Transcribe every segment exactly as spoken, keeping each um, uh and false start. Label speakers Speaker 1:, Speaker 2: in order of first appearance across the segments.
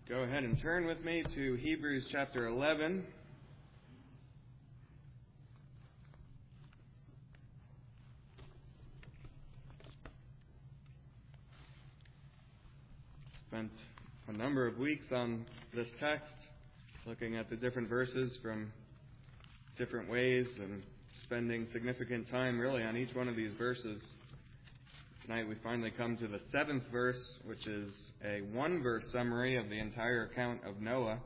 Speaker 1: Go ahead and turn with me to Hebrews chapter eleven. Spent a number of weeks on this text, looking at the different verses from different ways and spending significant time really on each one of these verses. Tonight we finally come to the seventh verse, which is a one-verse summary of the entire account of Noah,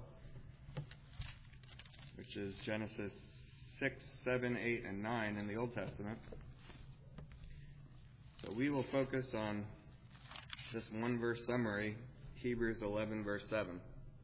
Speaker 1: which is Genesis six, seven, eight, and nine in the Old Testament. So we will focus on this one-verse summary, Hebrews eleven, verse seven.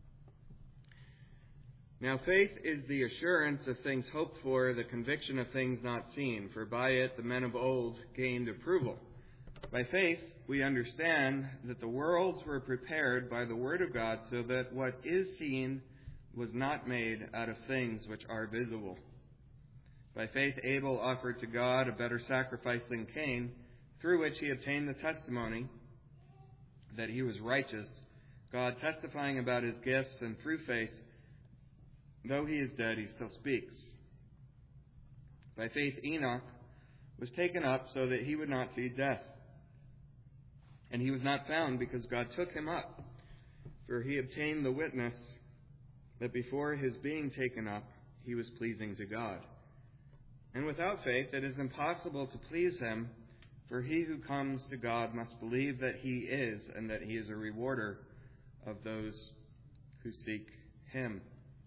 Speaker 1: Now faith is the assurance of things hoped for, the conviction of things not seen, for by it the men of old gained approval. By faith, we understand that the worlds were prepared by the word of God, so that what is seen was not made out of things which are visible. By faith, Abel offered to God a better sacrifice than Cain, through which he obtained the testimony that he was righteous, God testifying about his gifts, and through faith, though he is dead, he still speaks. By faith, Enoch was taken up so that he would not see death. And he was not found because God took him up. For he obtained the witness that before his being taken up, he was pleasing to God. And without faith, it is impossible to please him, for he who comes to God must believe that he is, and that he is a rewarder of those who seek him.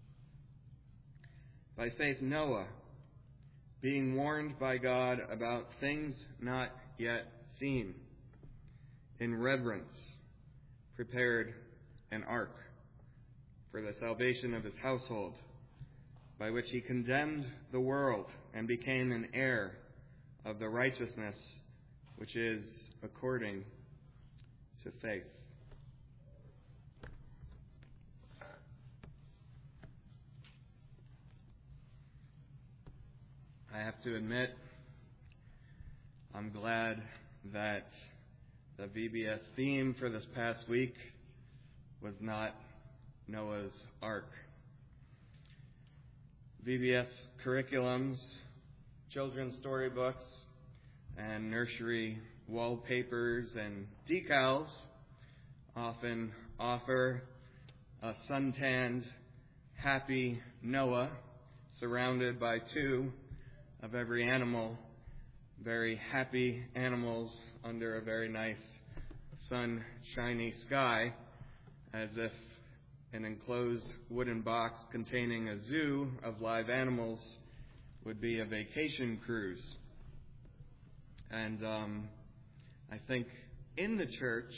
Speaker 1: By faith, Noah, being warned by God about things not yet seen, in reverence, prepared an ark for the salvation of his household, by which he condemned the world and became an heir of the righteousness which is according to faith. I have to admit, I'm glad that the V B S theme for this past week was not Noah's Ark. V B S curriculums, children's storybooks, and nursery wallpapers and decals often offer a suntanned, happy Noah surrounded by two of every animal, very happy animals under a very nice sunshiny sky, as if an enclosed wooden box containing a zoo of live animals would be a vacation cruise. And um, I think in the church,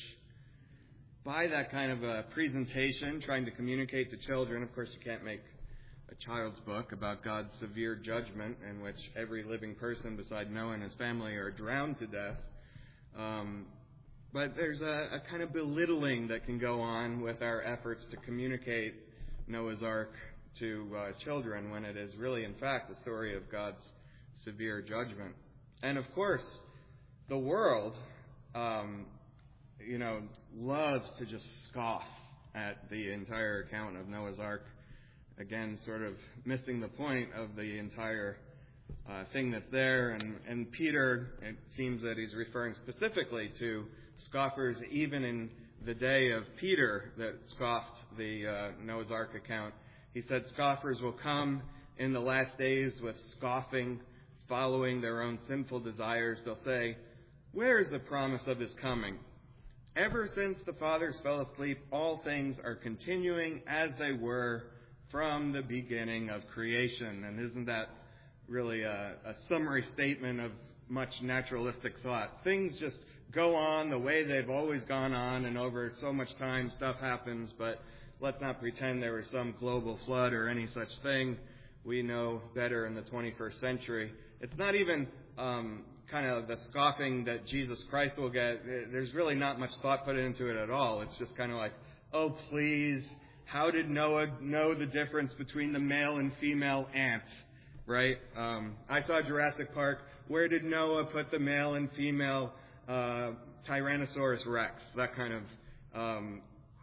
Speaker 1: by that kind of a presentation, trying to communicate to children, of course you can't make a child's book about God's severe judgment in which every living person beside Noah and his family are drowned to death. Um, but there's a, a kind of belittling that can go on with our efforts to communicate Noah's Ark to uh, children when it is really, in fact, the story of God's severe judgment. And of course, the world, um, you know, loves to just scoff at the entire account of Noah's Ark. Again, sort of missing the point of the entire uh, thing that's there. And, and Peter, it seems that he's referring specifically to scoffers even in the day of Peter that scoffed the uh, Noah's Ark account. He said scoffers will come in the last days with scoffing, following their own sinful desires. They'll say, "Where is the promise of his coming? Ever since the fathers fell asleep, all things are continuing as they were from the beginning of creation." And isn't that really a, a summary statement of much naturalistic thought? Things just go on the way they've always gone on, and over so much time stuff happens, but let's not pretend there was some global flood or any such thing. We know better in the twenty-first century. It's not even um, kind of the scoffing that Jesus Christ will get. There's really not much thought put into it at all. It's just kind of like, oh, please, how did Noah know the difference between the male and female ant, right? Um, I saw Jurassic Park. Where did Noah put the male and female uh, Tyrannosaurus Rex? That kind of um,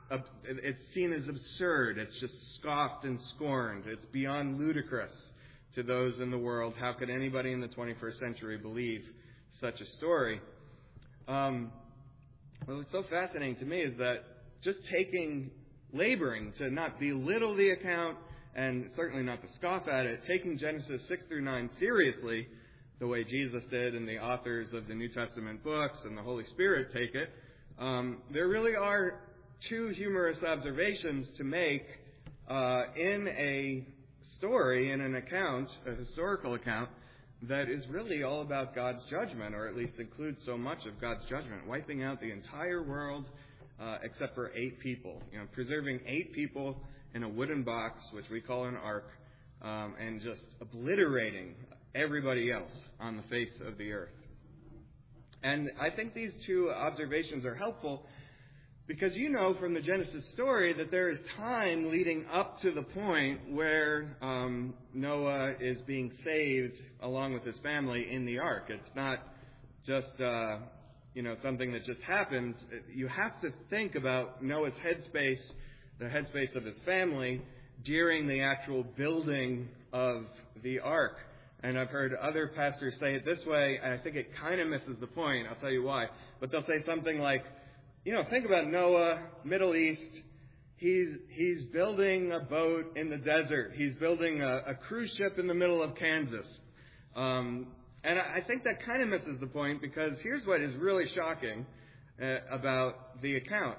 Speaker 1: it's seen as absurd. It's just scoffed and scorned. It's beyond ludicrous to those in the world. How could anybody in the twenty-first century believe such a story? Um, what's so fascinating to me is that just taking, laboring to not belittle the account and certainly not to scoff at it, taking Genesis six through nine seriously, the way Jesus did and the authors of the New Testament books and the Holy Spirit take it, um, there really are two humorous observations to make uh, in a story, in an account, a historical account, that is really all about God's judgment, or at least includes so much of God's judgment, wiping out the entire world uh, except for eight people. You know, preserving eight people in a wooden box, which we call an ark, um, and just obliterating everybody else on the face of the earth. And I think these two observations are helpful because you know from the Genesis story that there is time leading up to the point where um, Noah is being saved along with his family in the ark. It's not just uh, you know something that just happens. You have to think about Noah's headspace, the headspace of his family, during the actual building of the ark. And I've heard other pastors say it this way, and I think it kind of misses the point. I'll tell you why. But they'll say something like, you know, think about Noah, Middle East. He's he's building a boat in the desert. He's building a, a cruise ship in the middle of Kansas. Um, and I think that kind of misses the point because here's what is really shocking uh, about the account.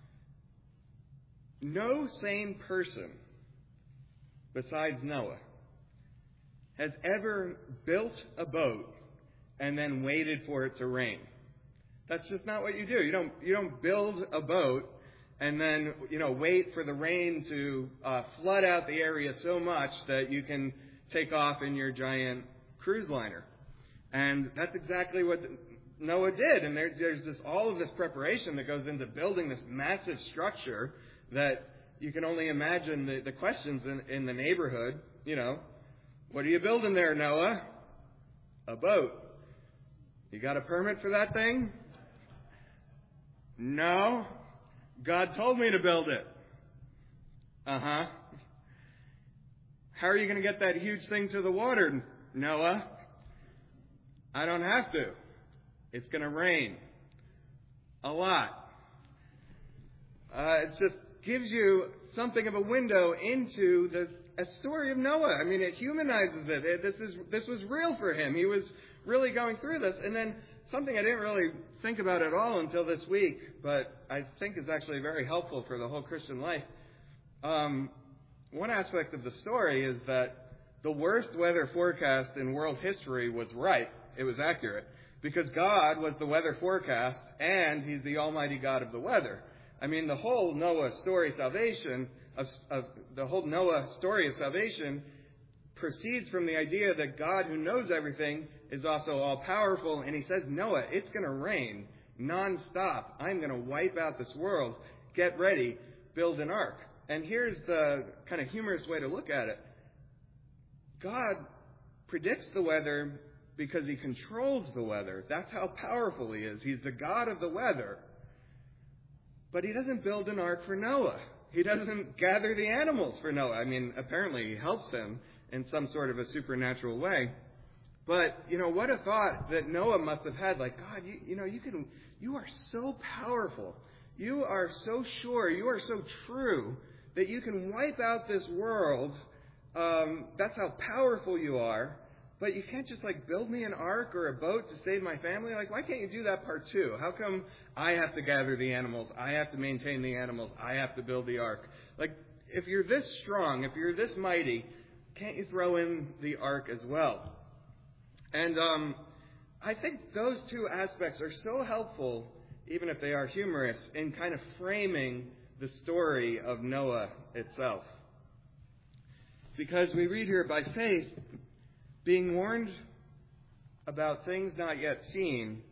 Speaker 1: No sane person besides Noah has ever built a boat and then waited for it to rain. That's just not what you do. You don't you don't build a boat and then, you know, wait for the rain to uh, flood out the area so much that you can take off in your giant cruise liner. And that's exactly what Noah did. And there, there's this all of this preparation that goes into building this massive structure that you can only imagine the, the questions in, in the neighborhood. You know, what are you building there, Noah? A boat. You got a permit for that thing? No. God told me to build it. Uh-huh. How are you going to get that huge thing to the water, Noah? I don't have to. It's going to rain. A lot. Uh, it just gives you something of a window into the a story of Noah. I mean, it humanizes it. it. This is this was real for him. He was really going through this. And then something I didn't really think about at all until this week, but I think is actually very helpful for the whole Christian life. Um, one aspect of the story is that the worst weather forecast in world history was right. It was accurate. Because God was the weather forecast, and He's the Almighty God of the weather. I mean, the whole Noah story salvation, of, of the whole Noah story of salvation proceeds from the idea that God, who knows everything, is also all-powerful. And He says, Noah, it's going to rain nonstop. I'm going to wipe out this world. Get ready. Build an ark. And here's the kind of humorous way to look at it. God predicts the weather because He controls the weather. That's how powerful He is. He's the God of the weather. But He doesn't build an ark for Noah. He doesn't gather the animals for Noah. I mean, apparently He helps him in some sort of a supernatural way. But, you know, what a thought that Noah must have had. Like, God, you, you know, you can, you are so powerful. You are so sure. You are so true that you can wipe out this world. Um, that's how powerful you are. But you can't just, like, build me an ark or a boat to save my family? Like, why can't you do that part too? How come I have to gather the animals? I have to maintain the animals. I have to build the ark. Like, if you're this strong, if you're this mighty, can't you throw in the ark as well? And um, I think those two aspects are so helpful, even if they are humorous, in kind of framing the story of Noah itself. Because we read here, by faith, being warned about things not yet seen,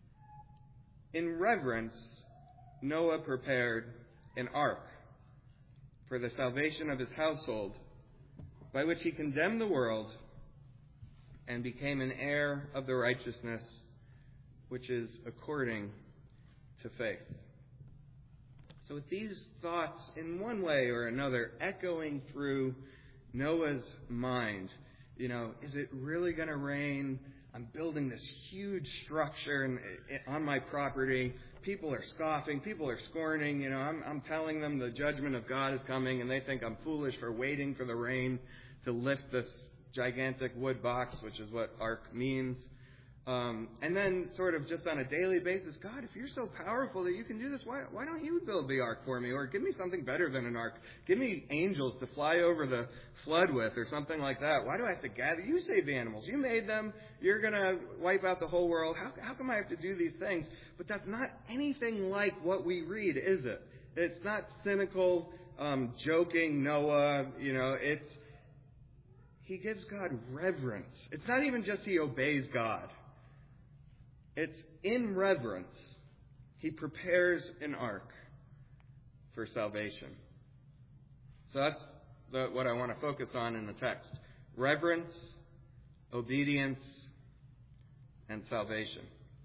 Speaker 1: in reverence, Noah prepared an ark for the salvation of his household, by which he condemned the world and became an heir of the righteousness which is according to faith. So with these thoughts in one way or another echoing through Noah's mind, you know, is it really going to rain? I'm building this huge structure and, on my property. People are scoffing. People are scorning. You know, I'm, I'm telling them the judgment of God is coming, and they think I'm foolish for waiting for the rain to lift this gigantic wood box, which is what ark means. Um, and then sort of just on a daily basis, God, if you're so powerful that you can do this, why, why don't you build the ark for me? Or give me something better than an ark. Give me angels to fly over the flood with or something like that. Why do I have to gather? You save the animals. You made them. You're going to wipe out the whole world. How, how come I have to do these things? But that's not anything like what we read, is it? It's not cynical, um, joking Noah. You know, it's, he gives God reverence. It's not even just he obeys God. It's in reverence. He prepares an ark for salvation. So that's the, what I want to focus on in the text. Reverence, obedience, and salvation.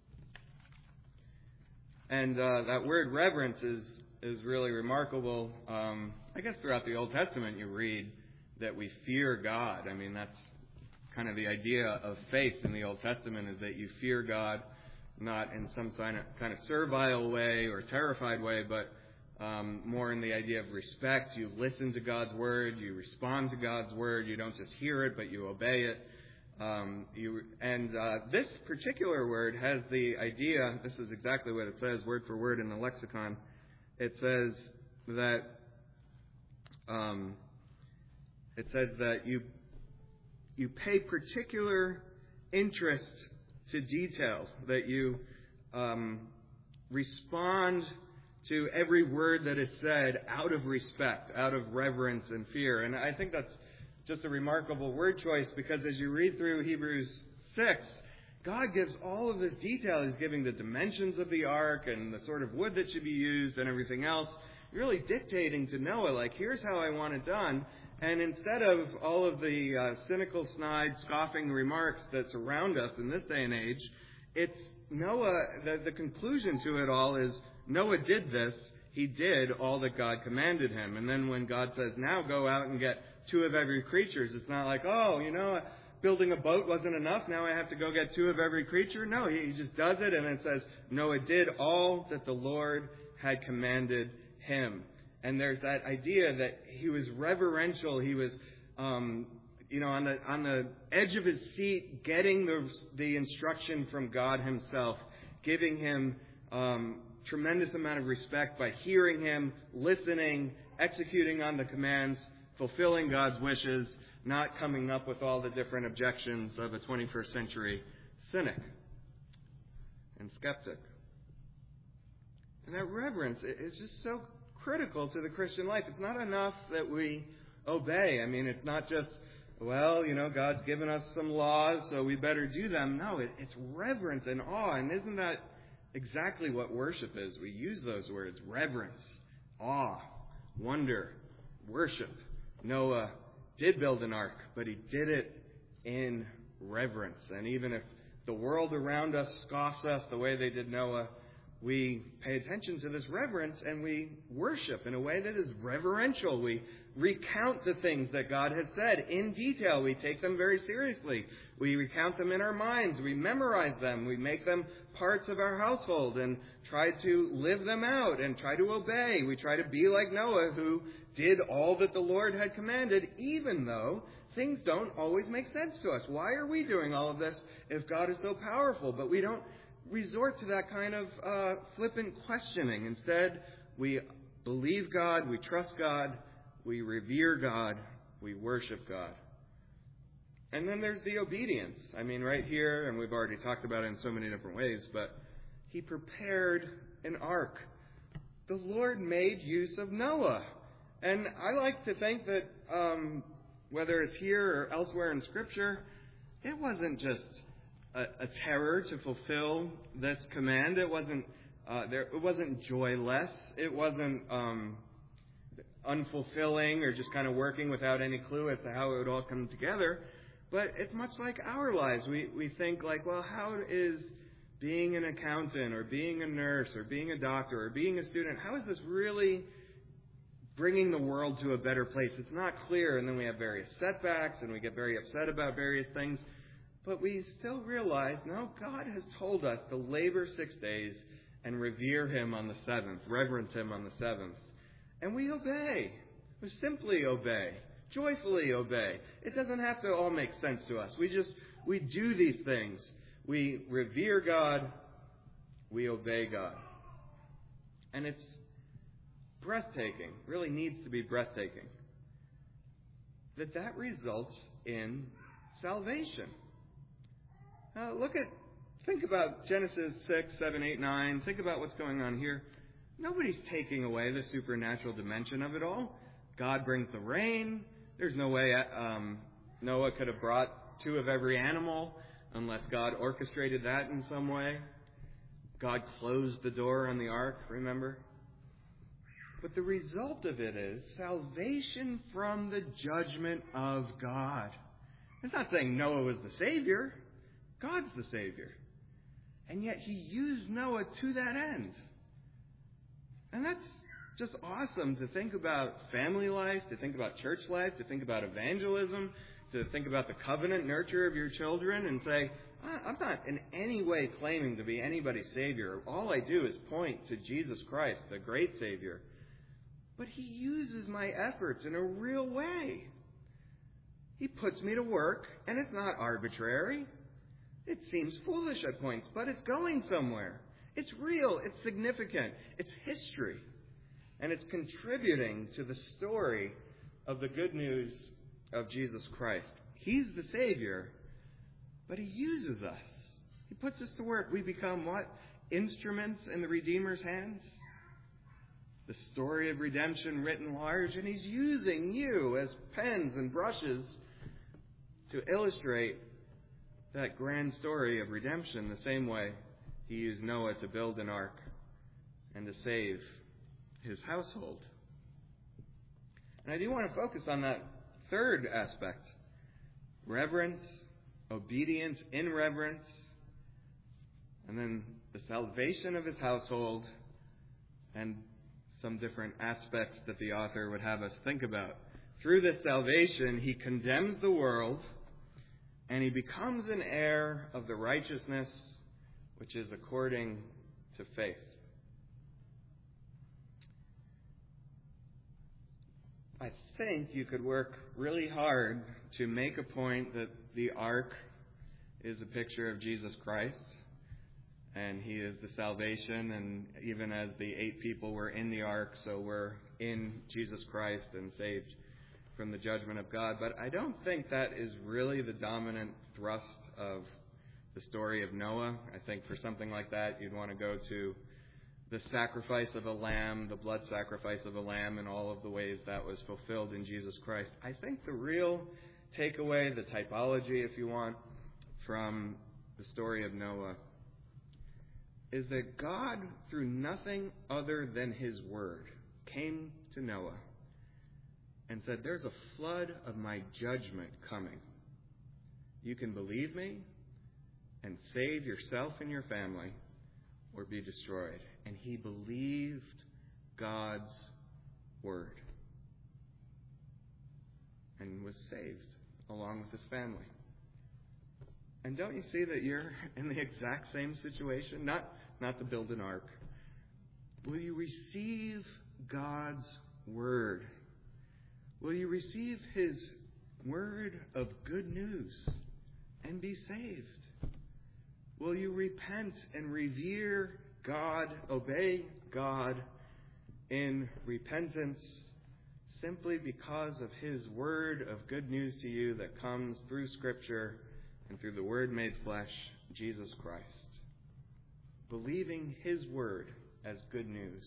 Speaker 1: And uh, that word reverence is, is really remarkable. Um, I guess throughout the Old Testament you read that we fear God. I mean, that's kind of the idea of faith in the Old Testament, is that you fear God, not in some kind of, kind of servile way or terrified way, but um, more in the idea of respect. You listen to God's word, you respond to God's word, you don't just hear it, but you obey it. Um, you, and uh, this particular word has the idea, this is exactly what it says, word for word in the lexicon. It says that um, it says that you you pay particular interest to details, that you um, respond to every word that is said out of respect, out of reverence and fear. And I think that's just a remarkable word choice, because as you read through Hebrews six, God gives all of this detail. He's giving the dimensions of the ark and the sort of wood that should be used and everything else, really dictating to Noah, like, here's how I want it done. And instead of all of the uh, cynical, snide, scoffing remarks that surround us in this day and age, it's Noah, the, the conclusion to it all is Noah did this. He did all that God commanded him. And then when God says, now go out and get two of every creature, it's not like, oh, you know, building a boat wasn't enough. Now I have to go get two of every creature. No, he, he just does it. And it says Noah did all that the Lord had commanded him. And there's that idea that he was reverential. He was, um, you know, on the on the edge of his seat, getting the the instruction from God Himself, giving him um, tremendous amount of respect by hearing Him, listening, executing on the commands, fulfilling God's wishes, not coming up with all the different objections of a twenty-first century cynic and skeptic. And that reverence is just so critical to the Christian life. It's not enough that we obey. I mean, it's not just, well, you know, God's given us some laws, so we better do them. No, it, it's reverence and awe. And isn't that exactly what worship is? We use those words: reverence, awe, wonder, worship. Noah did build an ark, but he did it in reverence. And even if the world around us scoffs us the way they did Noah, we pay attention to this reverence and we worship in a way that is reverential. We recount the things that God has said in detail. We take them very seriously. We recount them in our minds. We memorize them. We make them parts of our household and try to live them out and try to obey. We try to be like Noah, who did all that the Lord had commanded, even though things don't always make sense to us. Why are we doing all of this if God is so powerful? But we don't resort to that kind of uh, flippant questioning. Instead, we believe God, we trust God, we revere God, we worship God. And then there's the obedience. I mean, right here, and we've already talked about it in so many different ways, but He prepared an ark. The Lord made use of Noah. And I like to think that um, whether it's here or elsewhere in Scripture, it wasn't just A, a terror to fulfill this command. It wasn't uh, there. It wasn't joyless. It wasn't um, unfulfilling or just kind of working without any clue as to how it would all come together. But it's much like our lives. We we think like, well, how is being an accountant or being a nurse or being a doctor or being a student, how is this really bringing the world to a better place? It's not clear, and then we have various setbacks and we get very upset about various things. But we still realize, no, God has told us to labor six days and revere Him on the seventh, reverence Him on the seventh. And we obey. We simply obey, joyfully obey. It doesn't have to all make sense to us. We just, we do these things. We revere God. We obey God. And it's breathtaking, really needs to be breathtaking, that that results in salvation. Uh, look at, think about Genesis six, seven, eight, nine. Think about what's going on here. Nobody's taking away the supernatural dimension of it all. God brings the rain. There's no way um, Noah could have brought two of every animal unless God orchestrated that in some way. God closed the door on the ark, remember? But the result of it is salvation from the judgment of God. It's not saying Noah was the Savior. God's the Savior. And yet He used Noah to that end. And that's just awesome to think about family life, to think about church life, to think about evangelism, to think about the covenant nurture of your children and say, I'm not in any way claiming to be anybody's Savior. All I do is point to Jesus Christ, the great Savior. But He uses my efforts in a real way. He puts me to work, and it's not arbitrary. It seems foolish at points, but it's going somewhere. It's real. It's significant. It's history. And it's contributing to the story of the good news of Jesus Christ. He's the Savior, but He uses us. He puts us to work. We become what? Instruments in the Redeemer's hands. The story of redemption written large, and He's using you as pens and brushes to illustrate that grand story of redemption the same way He used Noah to build an ark and to save his household. And I do want to focus on that third aspect. Reverence, obedience in reverence, and then the salvation of his household, and some different aspects that the author would have us think about. Through this salvation, He condemns the world, and He becomes an heir of the righteousness which is according to faith. I think you could work really hard to make a point that the ark is a picture of Jesus Christ, and He is the salvation, and even as the eight people were in the ark, so we're in Jesus Christ and saved from the judgment of God. But I don't think that is really the dominant thrust of the story of Noah. I think for something like that, you'd want to go to the sacrifice of a lamb, the blood sacrifice of a lamb, and all of the ways that was fulfilled in Jesus Christ. I think the real takeaway, the typology, if you want, from the story of Noah is that God, through nothing other than His word, came to Noah and said, there's a flood of my judgment coming. You can believe me and save yourself and your family or be destroyed. And he believed God's word and was saved along with his family. And don't you see that you're in the exact same situation? Not, not to build an ark. Will you receive God's word? Will you receive His word of good news and be saved? Will you repent and revere God, obey God in repentance simply because of His word of good news to you that comes through Scripture and through the Word made flesh, Jesus Christ? Believing His word as good news.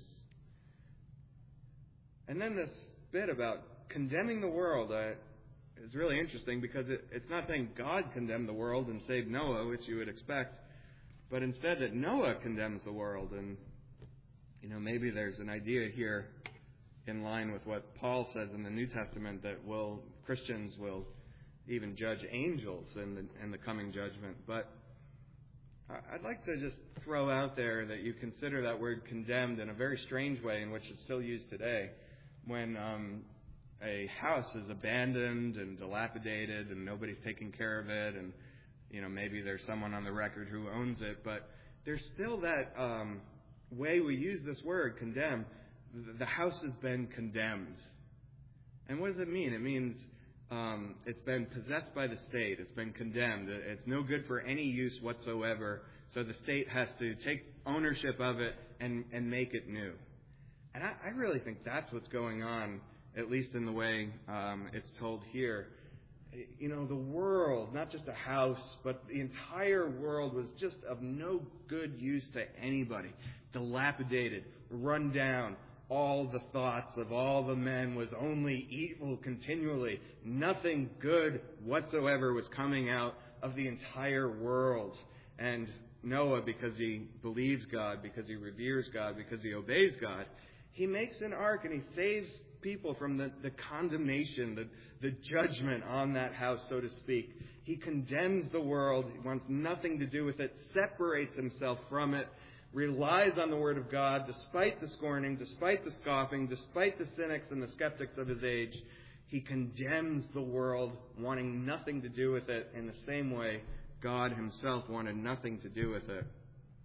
Speaker 1: And then this bit about condemning the world uh, is really interesting because it, it's not saying God condemned the world and saved Noah, which you would expect, but instead that Noah condemns the world. And, you know, maybe there's an idea here in line with what Paul says in the New Testament that will Christians will even judge angels in the, in the coming judgment. But I'd like to just throw out there that you consider that word condemned in a very strange way in which it's still used today. When um, a house is abandoned and dilapidated and nobody's taking care of it, and you know maybe there's someone on the record who owns it, but there's still that um, way we use this word, condemn. The house has been condemned. And what does it mean? It means um, it's been possessed by the state. It's been condemned. It's no good for any use whatsoever. So the state has to take ownership of it and, and make it new. And I, I really think that's what's going on, at least in the way um, it's told here. You know, the world, not just a house, but the entire world was just of no good use to anybody. Dilapidated, run down. All the thoughts of all the men was only evil continually. Nothing good whatsoever was coming out of the entire world. And Noah, because he believes God, because he reveres God, because he obeys God, he makes an ark and he saves people from the, the condemnation, the, the judgment on that house, so to speak. He condemns the world. He wants nothing to do with it, separates himself from it, relies on the Word of God despite the scorning, despite the scoffing, despite the cynics and the skeptics of his age. He condemns the world, wanting nothing to do with it in the same way God himself wanted nothing to do with it.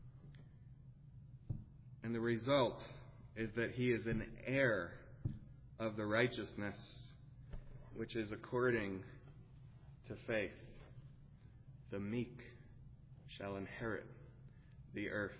Speaker 1: And the result is that he is an heir of the righteousness which is according to faith. The meek shall inherit the earth.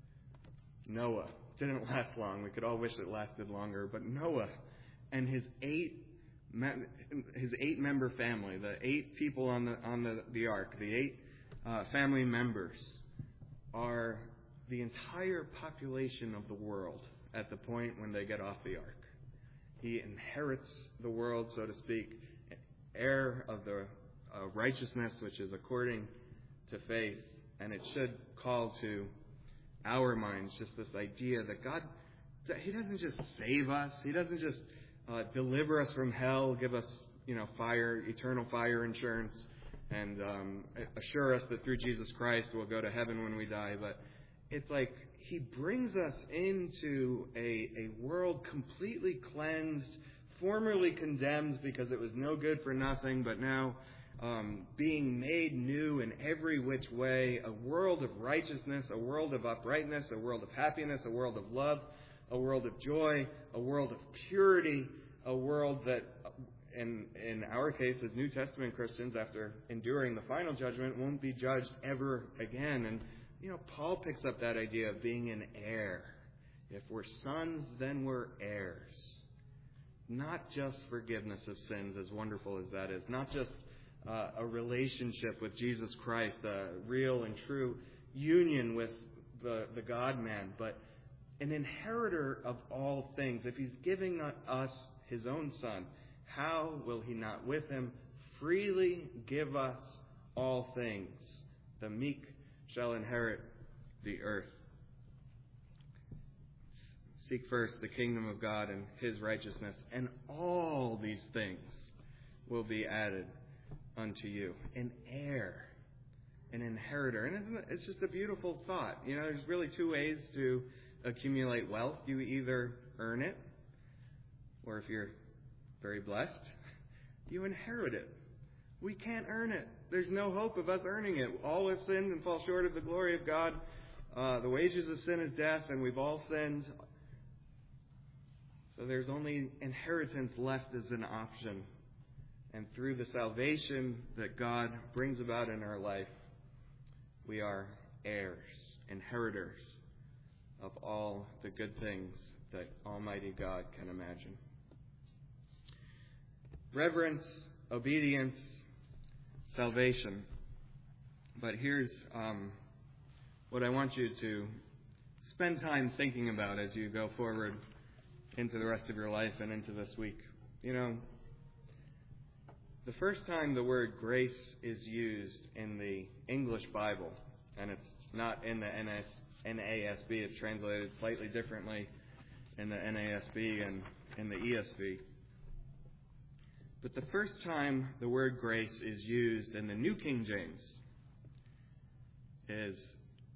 Speaker 1: Noah didn't last long. We could all wish it lasted longer. But Noah and his eight his eight member family, the eight people on the on the, the ark, the eight uh, family members, are the entire population of the world at the point when they get off the ark. He inherits the world, so to speak, heir of the uh, righteousness which is according to faith. And it should call to our minds just this idea that God, that He doesn't just save us. He doesn't just uh, deliver us from hell, give us, you know, fire, eternal fire insurance, and um, assure us that through Jesus Christ we'll go to heaven when we die. But it's like He brings us into a, a world completely cleansed, formerly condemned because it was no good for nothing, but now Um, being made new in every which way, a world of righteousness, a world of uprightness, a world of happiness, a world of love, a world of joy, a world of purity, a world that, in, in our case as New Testament Christians, after enduring the final judgment, won't be judged ever again. And, you know, Paul picks up that idea of being an heir. If we're sons, then we're heirs. Not just forgiveness of sins, as wonderful as that is, not just Uh, a relationship with Jesus Christ, a real and true union with the, the God-man, but an inheritor of all things. If He's giving us His own Son, how will He not with Him freely give us all things? The meek shall inherit the earth. Seek first the kingdom of God and His righteousness, and all these things will be added unto you. An heir, an inheritor. And isn't it, it's just a beautiful thought. You know, there's really two ways to accumulate wealth. You either earn it, or if you're very blessed, you inherit it. We can't earn it. There's no hope of us earning it. All have sinned and fall short of the glory of God. Uh, the wages of sin is death, and we've all sinned. So there's only inheritance left as an option. And through the salvation that God brings about in our life, we are heirs, inheritors of all the good things that Almighty God can imagine. Reverence, obedience, salvation. But here's um, what I want you to spend time thinking about as you go forward into the rest of your life and into this week. You know, the first time the word grace is used in the English Bible, and it's not in the N A S B, it's translated slightly differently in the N A S B and in the E S V. But the first time the word grace is used in the New King James is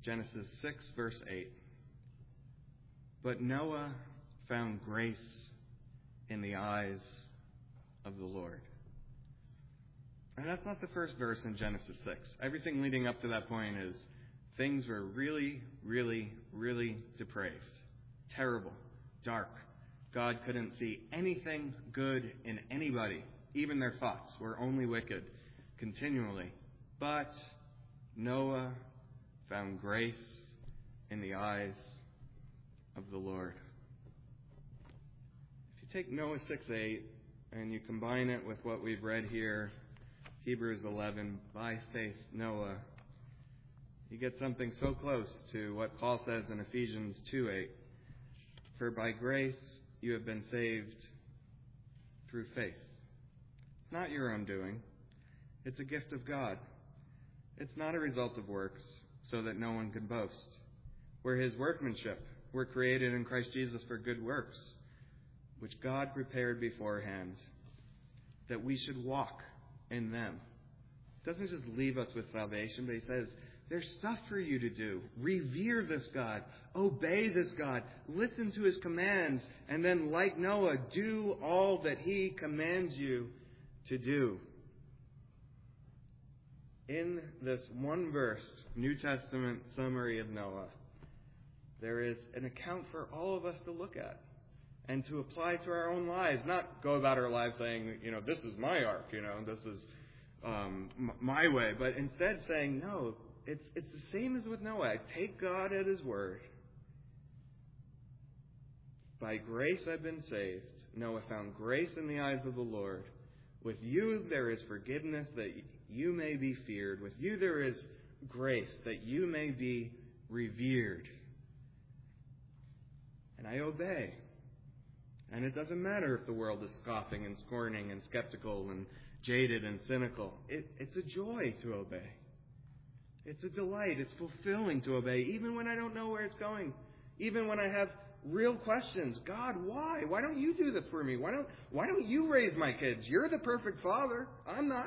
Speaker 1: Genesis six, verse eight. But Noah found grace in the eyes of the Lord. And that's not the first verse in Genesis six. Everything leading up to that point is things were really, really, really depraved. Terrible. Dark. God couldn't see anything good in anybody. Even their thoughts were only wicked continually. But Noah found grace in the eyes of the Lord. If you take Noah six eight and you combine it with what we've read here, Hebrews eleven, by faith Noah, you get something so close to what Paul says in Ephesians two eight. For by grace you have been saved through faith. It's not your own doing. It's a gift of God. It's not a result of works, so that no one can boast. We're His workmanship. We're created in Christ Jesus for good works, which God prepared beforehand, that we should walk in them. He doesn't just leave us with salvation, but He says, there's stuff for you to do. Revere this God. Obey this God. Listen to His commands. And then, like Noah, do all that He commands you to do. In this one verse, New Testament summary of Noah, there is an account for all of us to look at and to apply to our own lives. Not go about our lives saying, you know, this is my ark, you know, this is um, my way. But instead saying, no, it's, it's the same as with Noah. I take God at His word. By grace I've been saved. Noah found grace in the eyes of the Lord. With you there is forgiveness that you may be feared. With you there is grace that you may be revered. And I obey. And it doesn't matter if the world is scoffing and scorning and skeptical and jaded and cynical. It, it's a joy to obey. It's a delight. It's fulfilling to obey, even when I don't know where it's going. Even when I have real questions. God, why? Why don't you do this for me? Why don't, why don't you raise my kids? You're the perfect father. I'm not.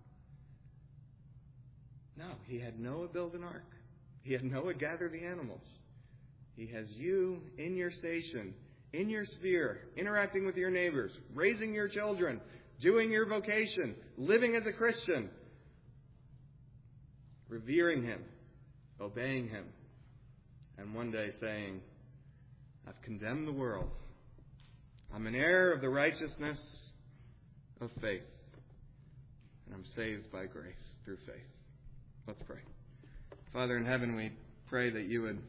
Speaker 1: No, He had Noah build an ark. He had Noah gather the animals. He has you in your station, in your sphere, interacting with your neighbors, raising your children, doing your vocation, living as a Christian, revering Him, obeying Him, and one day saying, I've condemned the world. I'm an heir of the righteousness of faith, and I'm saved by grace through faith. Let's pray. Father in heaven, we pray that you would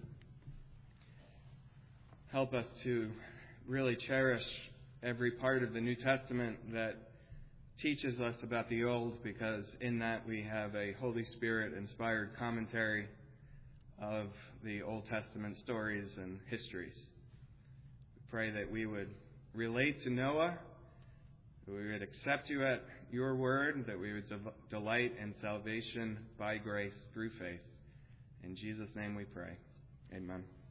Speaker 1: help us to really cherish every part of the New Testament that teaches us about the Old, because in that we have a Holy Spirit-inspired commentary of the Old Testament stories and histories. We pray that we would relate to Noah, that we would accept you at your word, that we would de- delight in salvation by grace through faith. In Jesus' name we pray. Amen.